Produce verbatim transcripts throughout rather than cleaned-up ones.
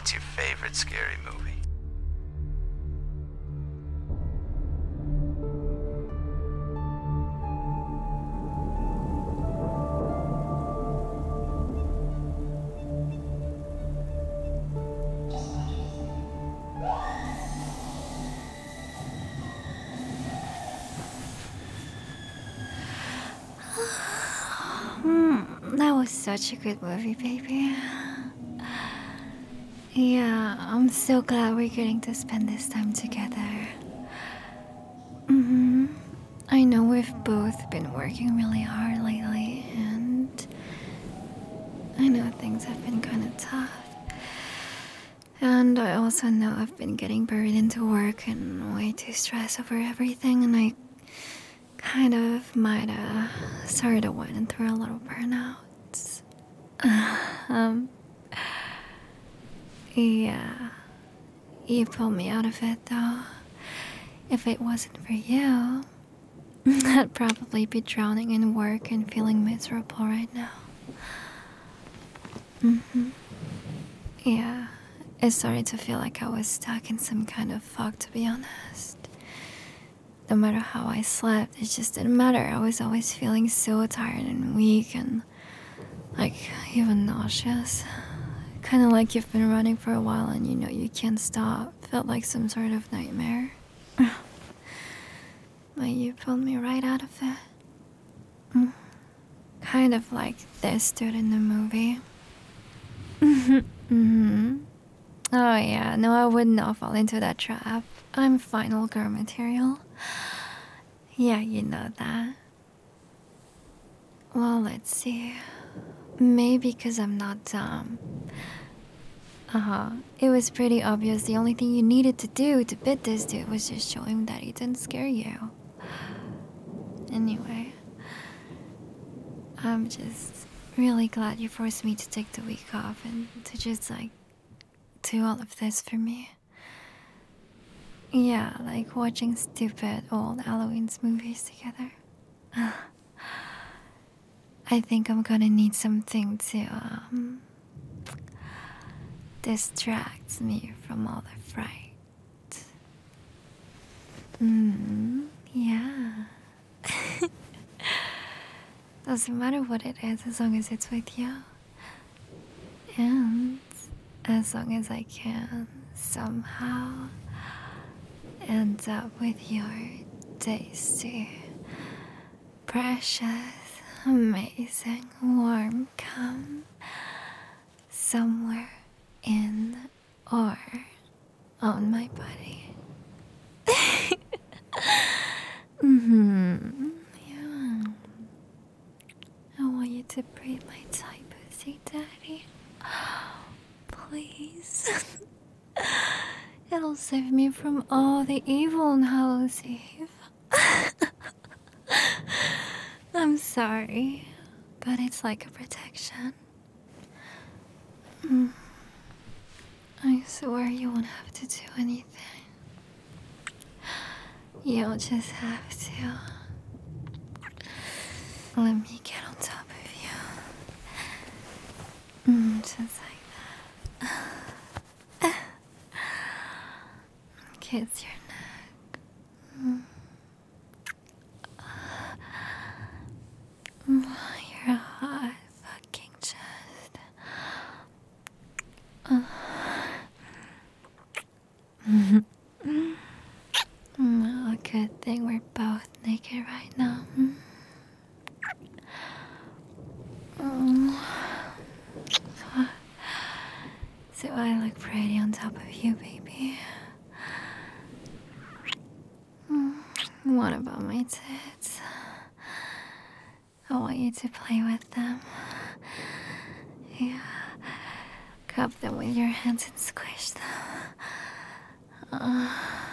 What's your favorite scary movie? Hmm, that was such a good movie, baby. Yeah, I'm so glad we're getting to spend this time together. hmm I know we've both been working really hard lately, and I know things have been kind of tough. And I also know I've been getting buried into work and way too stressed over everything, and I kind of might have started to went through a little burnout. um, yeah, you pulled me out of it though. If it wasn't for you, I'd probably be drowning in work and feeling miserable right now. hmm Yeah, it started to feel like I was stuck in some kind of fog, to be honest. No matter how I slept, it just didn't matter. I was always feeling so tired and weak and, like, even nauseous. Kind of like you've been running for a while and you know you can't stop. Felt like some sort of nightmare. But you pulled me right out of it. Mm. Kind of like this dude in the movie. hmm Oh yeah, no, I would not fall into that trap. I'm final girl material. Yeah, you know that. Well, let's see. Maybe because I'm not dumb. Uh-huh. It was pretty obvious the only thing you needed to do to beat this dude was just show him that he didn't scare you. Anyway, I'm just really glad you forced me to take the week off and to just, like, do all of this for me. Yeah, like watching stupid old Halloween's movies together. I think I'm gonna need something to, um, distract me from all the fright. Mm, yeah. Doesn't matter what it is as long as it's with you. And as long as I can somehow end up with your tasty, precious, amazing, warm cum somewhere in or on my body. mm-hmm. Yeah. I want you to breathe my tight pussy, daddy. Please. It'll save me from all the evil on Hallows Eve. I'm sorry, but it's like a protection. Mm. I swear you won't have to do anything. You'll just have to let me get on top of you. Mm, just like that. Kiss your neck. Mm. Your hot fucking chest. Uh. Well, good thing we're both naked right now. Mm. So I look pretty on top of you, baby. Mm. What about my tits? I want you to play with them. Yeah. Cup them with your hands and squish them. Uh,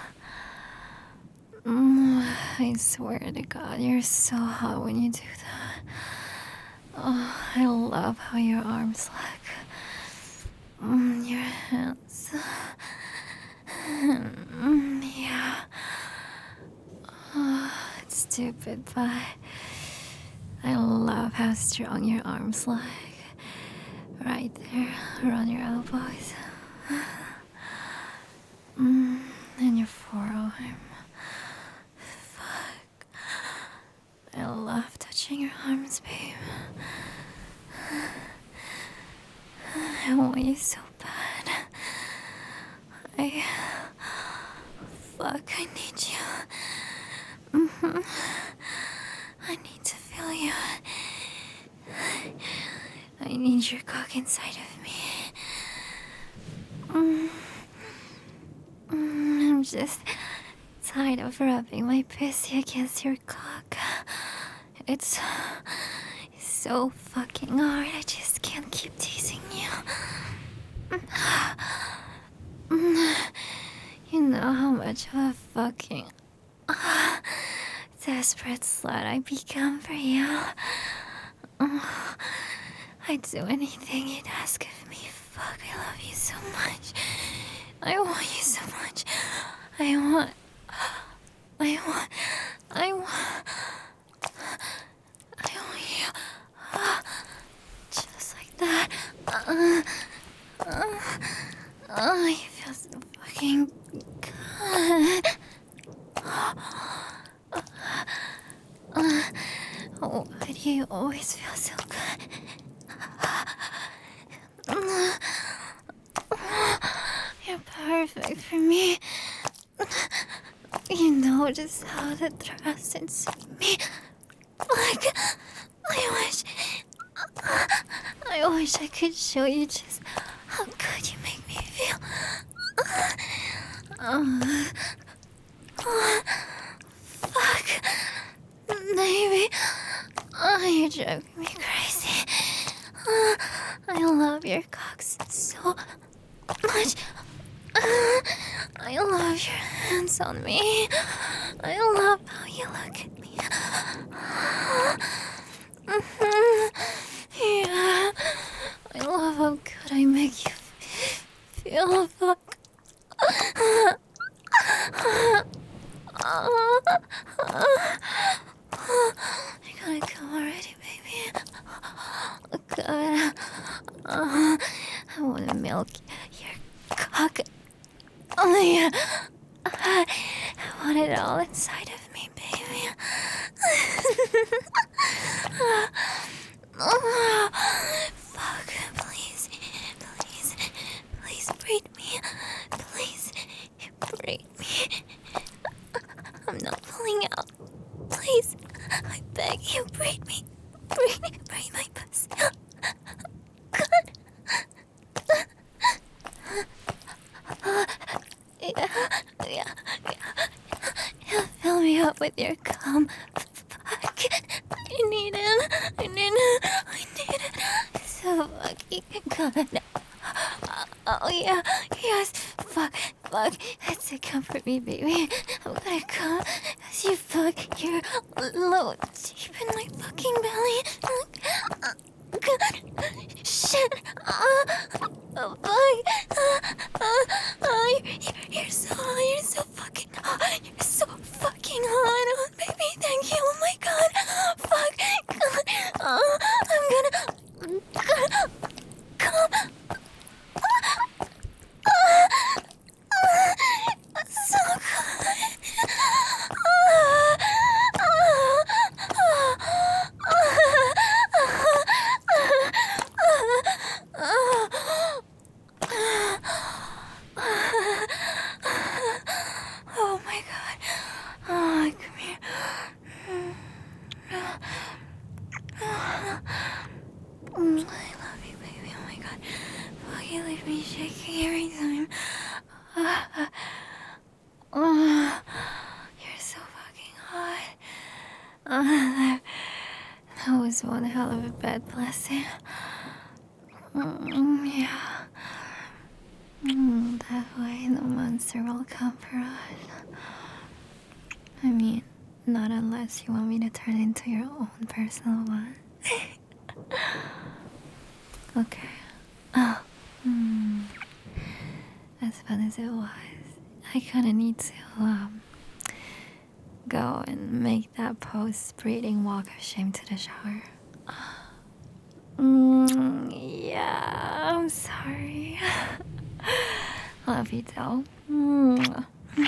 mm, I swear to God, you're so hot when you do that. Oh, I love how your arms look. Mm, your hands. Mm, yeah. Oh, it's stupid, but I love how strong your arms look. Right there, around your elbows. you so bad. I... Fuck, I need you. Mm-hmm. I need to feel you. I need your cock inside of me. Mm. Mm, I'm just tired of rubbing my pussy against your cock. It's so fucking hard. I just can't keep teasing you. You know how much of a fucking uh, desperate slut I become for you. Uh, I'd do anything you'd ask of me. Fuck, I love you so much. I want you so much. I want... I want... I want... I want you. Uh, just like that. Uh, uh, oh, you feel so fucking good. Uh, uh, oh, why do you always feel so good? Uh, You're perfect for me. You know just how to thrust into me. Like, I wish... I wish I could show you just how good you make me feel. Uh, uh, fuck. Maybe. Oh, you're driving me crazy. Uh, I love your cocks so much. Uh, I love your hands on me. I love how you look at me. Mm-hmm. Yeah. I love how good I make you feel. Fuck. I gotta come already, baby. Oh, God. Uh, I wanna milk your cock. Oh, yeah. I want it all inside of me, baby. Oh, fuck, please, please, please breed me. Please, breed me. I'm not pulling out. Please, I beg you, breed me. Breed, breed my pussy. God. Yeah, yeah, yeah. Yeah, fill me up with your cum. Fuck. I need it. I need it. I need it. So fucking good. Oh, yeah. Yes. Fuck. Fuck. That's it. Comfort me, baby. I'm gonna come as you fuck your low deep in my fucking belly. God. Shit. Uh, oh, fuck. Uh, uh, uh, you're, you're so hot. You're so fucking hot. You're so fucking hot. Oh, baby, thank you. Oh, my God. Fuck. God. Uh, I'm gonna... God. Come. So good. Oh my God. Oh, come here. Mm, I love you, baby. Oh my God. Fuck, you leave me shaking every time. Uh, uh, you're so fucking hot. Uh, that, that was one hell of a bed blessing. Mm, yeah. Mm, that way the monster will come for us. I mean, not unless you want me to turn into your own personal one. Okay. Oh. Mm. As fun as it was, I kinda need to, um, go and make that post-breeding walk of shame to the shower. Mm, yeah, I'm sorry. Love you, though. Mm.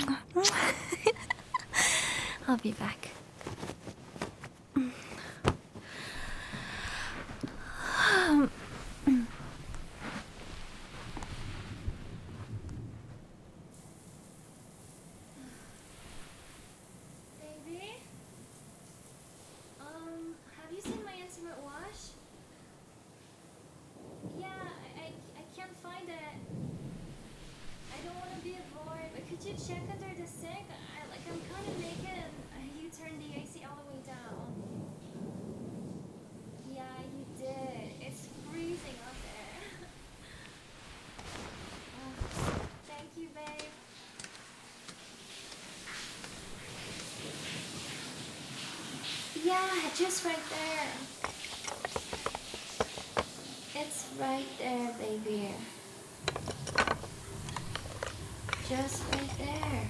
I'll be back. Um, check under the sink? I like I'm kind of naked and you turned the A C all the way down. Yeah, you did. It's freezing out there. Oh, thank you, babe. Yeah, just right there. It's right there, baby. Just right there.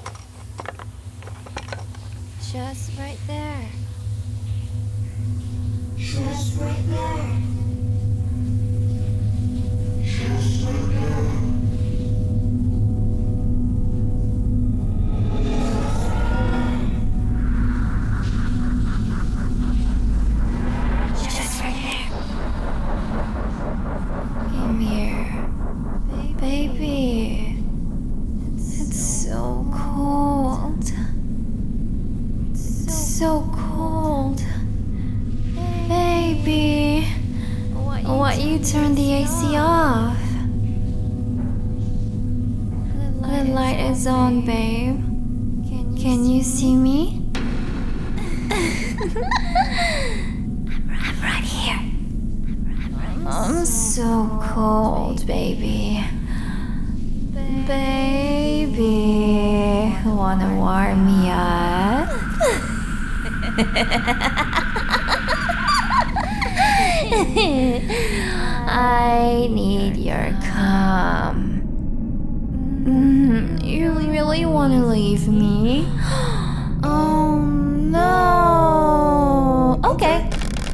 Just right there. Just right there. Just right there. Just right there. Come here. Baby. It's so cold. It's so cold. Baby. Why you turned the A C off? The light is on, babe. Can you see me? I'm right here. I'm so cold, baby. Baby, wanna warm me up? I need your calm. Mm, you really wanna leave me? Oh no. Okay.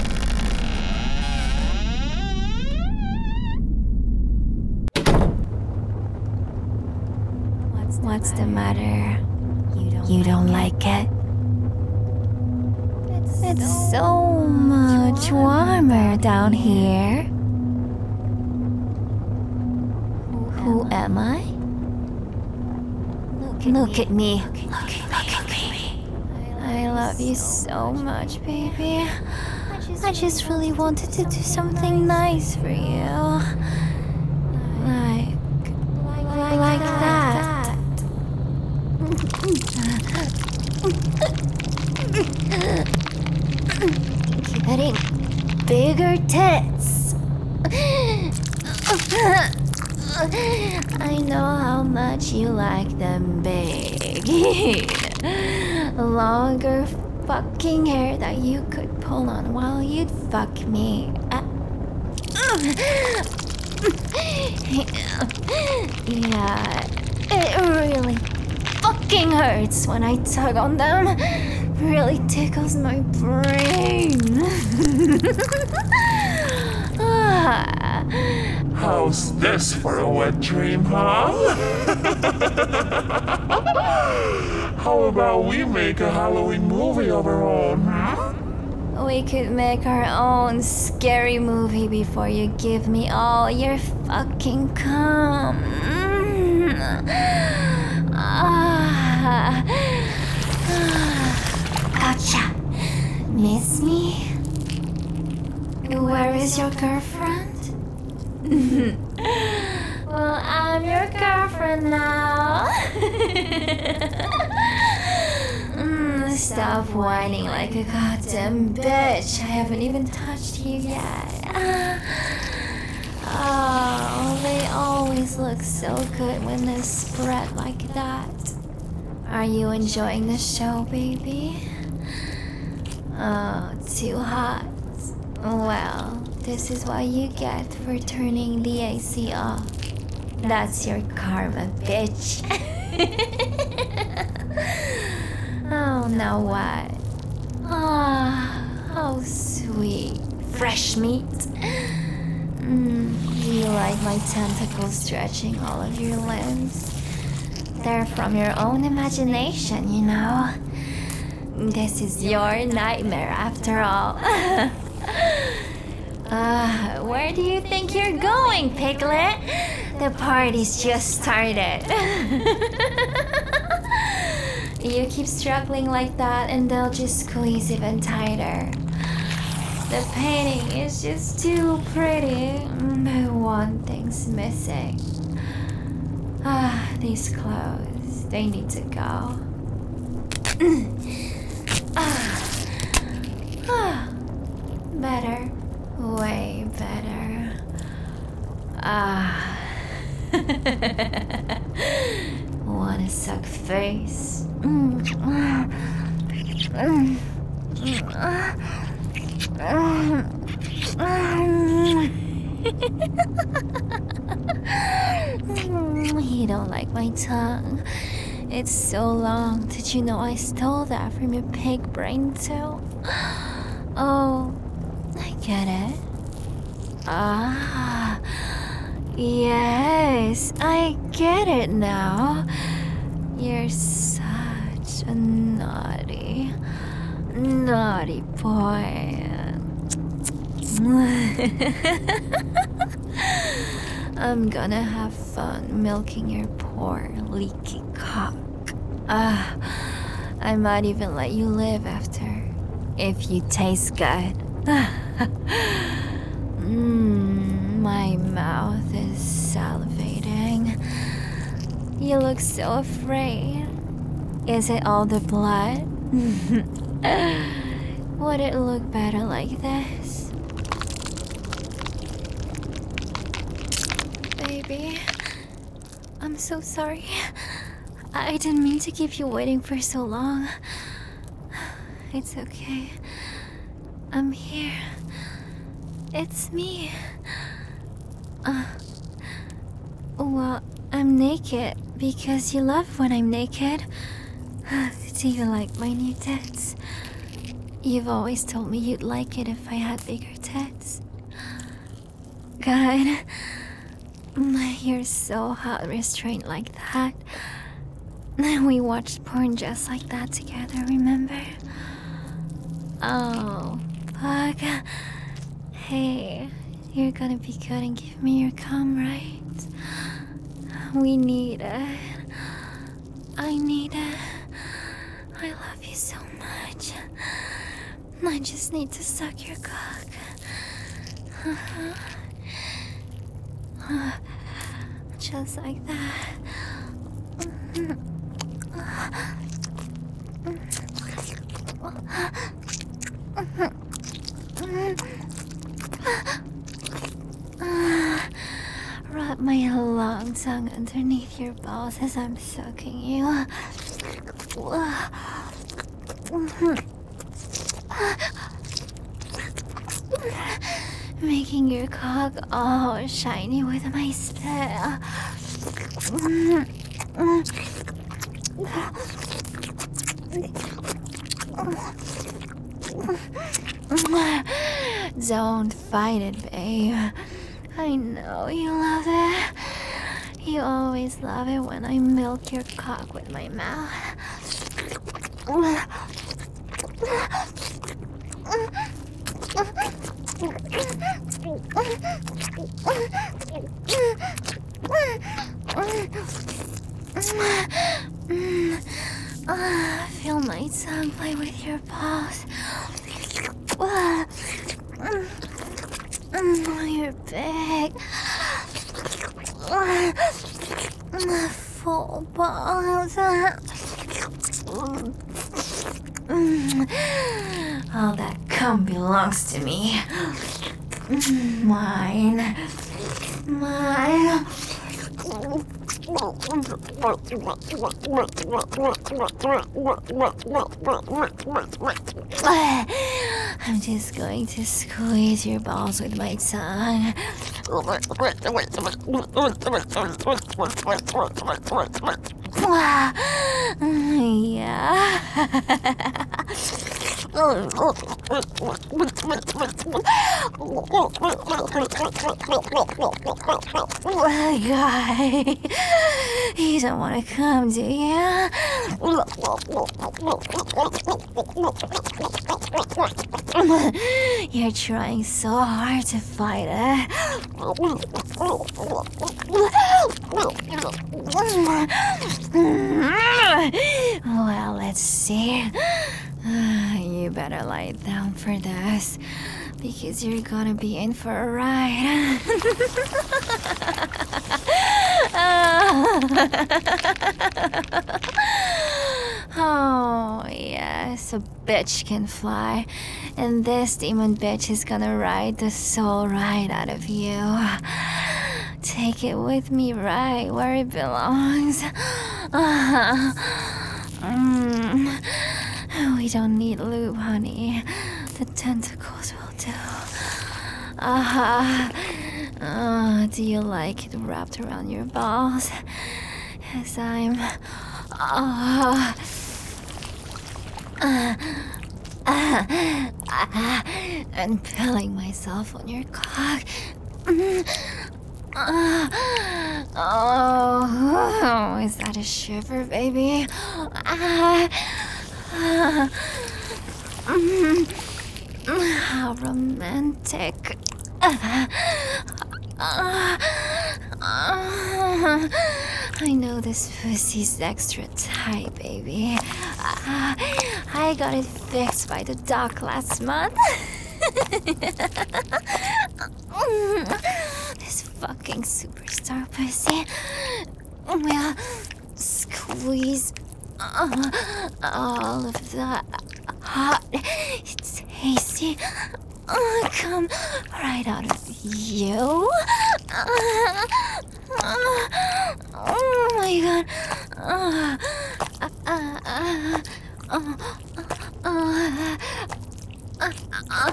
What's the matter? You don't, you don't like it? It's, it's so much warmer down here. Who am I? Look, look at me. Look, look at me. I love you so much, baby. I just really wanted to do something nice for you. Like, like, like that. Getting bigger tits. I know how much you like them big. Longer fucking hair that you could pull on while you'd fuck me. Uh, yeah, it really fucking hurts when I tug on them. Really tickles my brain. Ah. How's this for a wet dream, huh? How about we make a Halloween movie of our own, huh? We could make our own scary movie before you give me all your fucking cum. Ah. Gotcha. Miss me? Where is your girlfriend? Well, I'm your girlfriend now. mm, stop whining like a goddamn bitch. I haven't even touched you yet. Oh, they always look so good when they're spread like that. Are you enjoying the show, baby? Oh, too hot. Well, this is what you get for turning the A C off. That's your karma, bitch. Oh, now what? Ah, oh, how sweet. Fresh meat. Mm, do you like my tentacles stretching all of your limbs? They're from your own imagination, you know? This is your nightmare after all. uh, where do you think you're going, Piglet? The party's just started. You keep struggling like that and they'll just squeeze even tighter. The painting is just too pretty, but one thing's missing. Ah, these clothes. They need to go. Better. Way better. Ah. Wanna suck face? You don't like my tongue. It's so long. Did you know I stole that from your pig brain too? Oh, I get it. Ah, yes, I get it now. You're such a naughty, naughty boy. I'm gonna have fun milking your poor, leaky cock. Ah, I might even let you live after, if you taste good. Mmm, my mouth is salivating. You look so afraid. Is it all the blood? Would it look better like this? Baby, I'm so sorry. I didn't mean to keep you waiting for so long. It's okay. I'm here. It's me. Uh, well, I'm naked because you love when I'm naked. Do you like my new tits? You've always told me you'd like it if I had bigger tits. God, you're so hot restrained like that. We watched porn just like that together, remember? Oh, fuck. Hey, you're gonna be good and give me your cum, right? We need it. I need it. I love you so much. I just need to suck your cock. Uh-huh. Uh, just like that. Rub my long tongue underneath your balls as I'm sucking you. Making your cock all shiny with my spit. Don't fight it, babe. I know you love it. You always love it when I milk your cock with my mouth. Uh, feel my tongue play with your balls. You're big. Full balls. All that cum belongs to me. Mine. Mine. I'm just going to squeeze your balls with my tongue. Yeah. Guy, you don't want to come, do you? You're trying so hard to fight it. Well, let's see. You better lie down for this, because you're gonna be in for a ride. uh, Oh, yes, a bitch can fly. And this demon bitch is gonna ride the soul right out of you. Take it with me right where it belongs. Uh-huh. Mm. We don't need lube, honey. The tentacles will do. Uh-huh. Uh, do you like it wrapped around your balls? As I'm... Uh, uh, uh, uh, and pilling myself on your cock. Uh, oh, is that a shiver, baby? Uh, uh, mm, how romantic. Uh, uh, uh, I know this pussy's extra tight, baby. Uh, I got it fixed by the doc last month. This fucking superstar pussy will squeeze uh, all of the hot, tasty uh, come right out of you. Uh, uh, oh my god. Uh, uh, uh, uh, uh, uh, uh,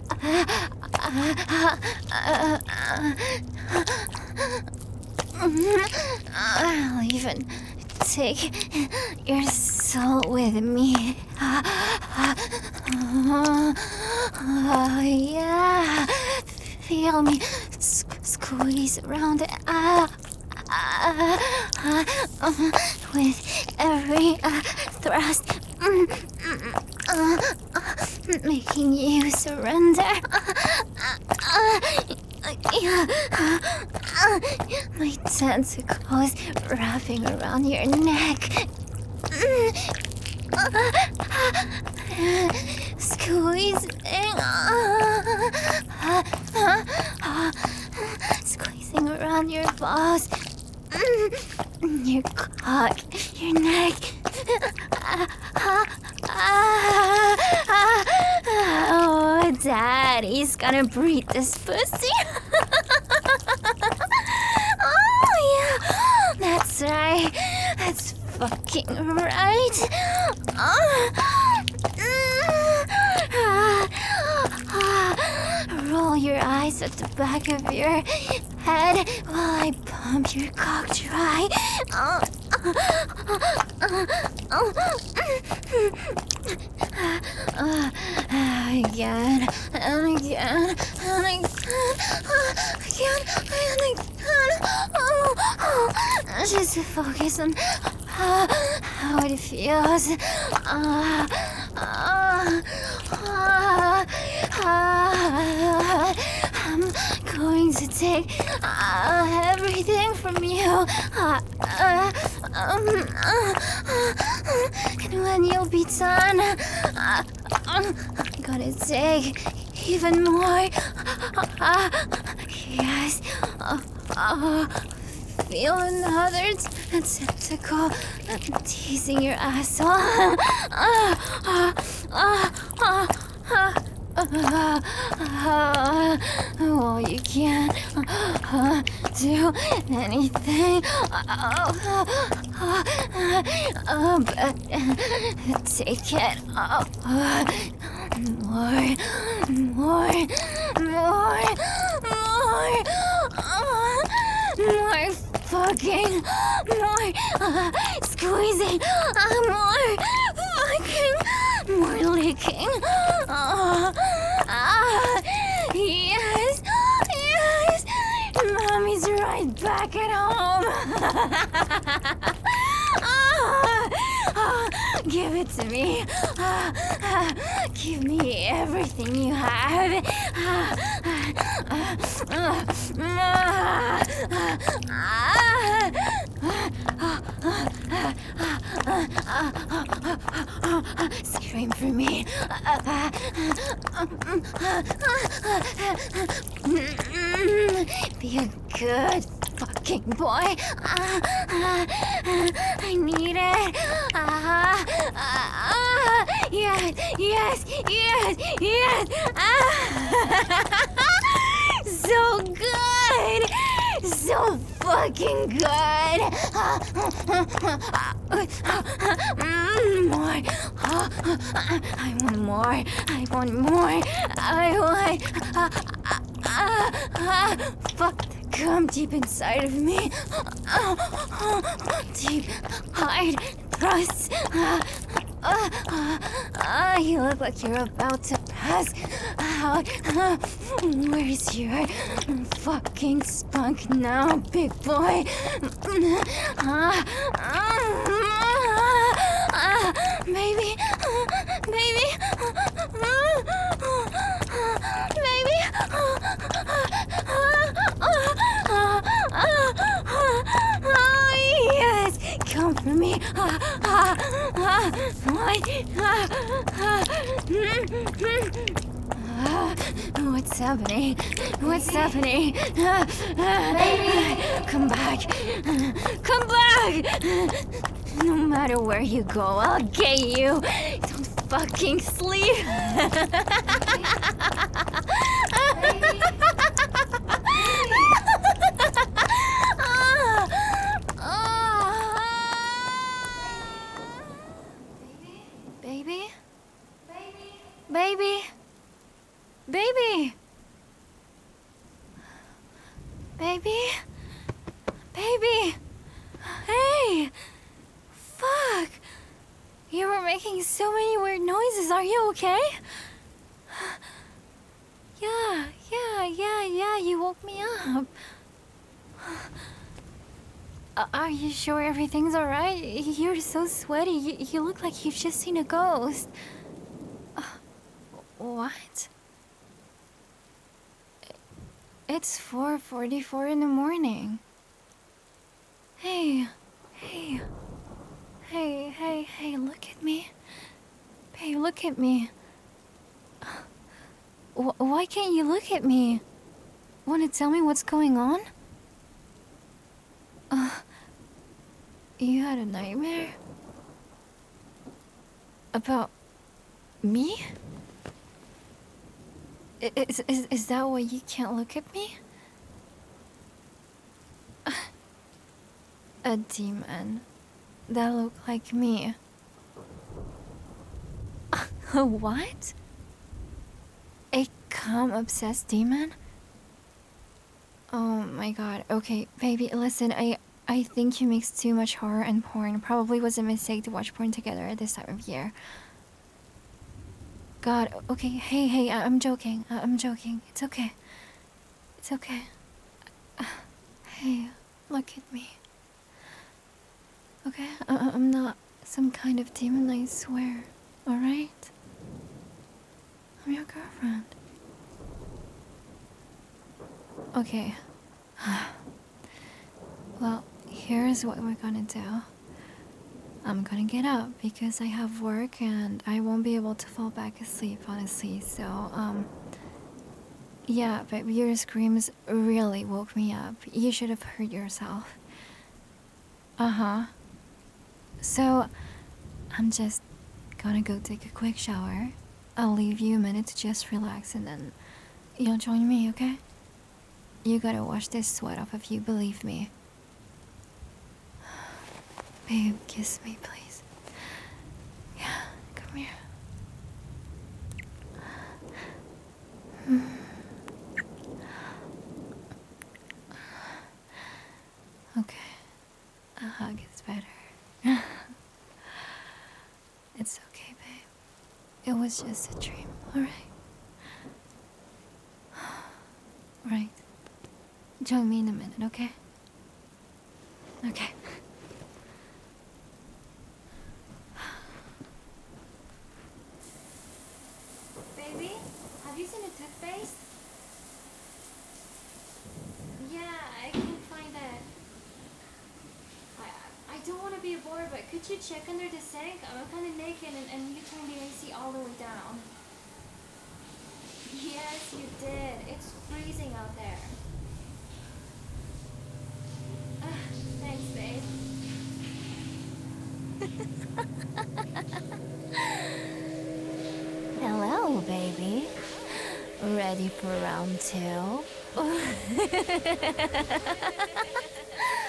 I'll even take your soul with me. Oh, yeah. Feel me s- squeeze around it. Uh, uh, uh, uh, with every uh, thrust. Mm, mm, uh, uh, making you surrender. Uh, uh, yeah. uh, uh, my tentacles wrapping around your neck. Mm, uh, uh, squeezing. Uh, uh, uh, uh, squeezing around your balls. Mm, your cock, your neck. Uh, uh, uh, uh, oh, Daddy's gonna breed this pussy. Oh, yeah, that's right. That's fucking right. Uh, uh, uh, roll your eyes at the back of your head while I pump your cock dry. Uh, uh, uh, uh, again and again and again, again and again. Oh, oh. Just focus on how, how it feels. Uh, uh, uh, uh, I'm going to take uh, everything from you. Uh, uh, um, uh, uh, and when you'll be done, uh, uh, I'm gonna take even more. Uh, yes. Uh, uh, feel another t- tentacle teasing your asshole. Uh, uh, uh, uh, uh. Uh, uh, well, you can't uh, do anything. Uh, uh, uh, but take it. Uh, more, more, more, more, uh, more fucking, more uh, squeezing, uh, more fucking, more licking. Uh, uh, yes, yes, Mommy's right back at home. uh, uh, give it to me. Uh, uh, give me everything you have. Uh, uh, uh, uh, uh, Scream for me. Be a good fuck fucking boy. Uh, uh, I need it. Uh, uh, uh, yes, yes, yes, yes. Uh, so good. So fucking good. Mm, more. I want more. I want more. I want. Uh, uh, uh, fuck the gum deep inside of me. Deep, hard thrust. Uh, uh, uh, uh, you look like you're about to pass out. Uh, where's your fucking spunk now, big boy? Uh, uh, uh, baby, baby, baby. Oh, yes, come for me. What's happening? What's happening? Baby, come back. Come back. No matter where you go, I'll get you. Don't fucking sleep. Baby? Baby? Baby? Baby? Baby? Baby? Hey! Fuck! You were making so many weird noises. Are you okay? Yeah, yeah, yeah, yeah. You woke me up. Uh, are you sure everything's alright? You're so sweaty. You, you look like you've just seen a ghost. Uh, what? It's four forty-four in the morning. Hey, hey, hey, hey, hey, look at me. Hey, look at me. Wh- why can't you look at me? Want to tell me what's going on? Uh, you had a nightmare? About me? I- Is, is, is that why you can't look at me? A demon that looked like me. A what? A calm, obsessed demon? Oh my god. Okay, baby, listen, I I think you mix too much horror and porn. Probably was a mistake to watch porn together at this time of year. God, okay, hey, hey, I- I'm joking. I- I'm joking. It's okay. It's okay. Uh, hey, look at me. Okay? I- I'm not some kind of demon, I swear. Alright? I'm your girlfriend. Okay. Well, here's what we're gonna do. I'm gonna get up because I have work and I won't be able to fall back asleep, honestly. So, um... yeah, but your screams really woke me up. You should have heard yourself. Uh-huh. So, I'm just gonna go take a quick shower. I'll leave you a minute to just relax and then you'll join me, okay? You gotta wash this sweat off of you, believe me. Babe, kiss me, please. Yeah, come here. Mm. Okay, a hug is better. It's okay, babe. It was just a dream, alright? Right. Join me in a minute, okay? Okay. Baby, have you seen a toothpaste? Yeah, I can't find it. I I don't want to be a bore, but could you check under the sink? I'm kind of naked and, and you turned the A C all the way down. Yes, you did. It's freezing out there. Hello, baby. Ready for round two?